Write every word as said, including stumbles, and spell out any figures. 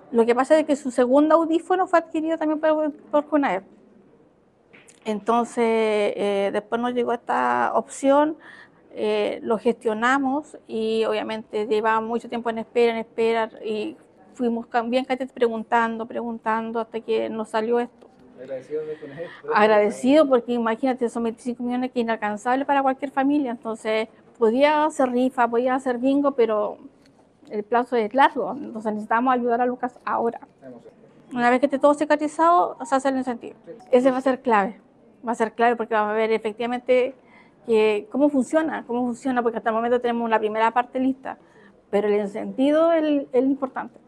Lo que pasa es que su segundo audífono fue adquirido también por, por CONAEP. Entonces, eh, después nos llegó esta opción, eh, lo gestionamos y obviamente llevaba mucho tiempo en espera, en espera, y fuimos bien preguntando, preguntando hasta que nos salió esto. Agradecido de CONAEP. Agradecido porque imagínate, son veinticinco millones que es inalcanzable para cualquier familia, entonces podía hacer rifa, podía hacer bingo, pero el plazo es largo, entonces necesitamos ayudar a Lucas ahora. Una vez que esté todo cicatrizado, se hace el incentivo. Ese va a ser clave, va a ser clave porque vamos a ver efectivamente que, cómo funciona, cómo funciona, porque hasta el momento tenemos la primera parte lista, pero el incentivo es el, el importante.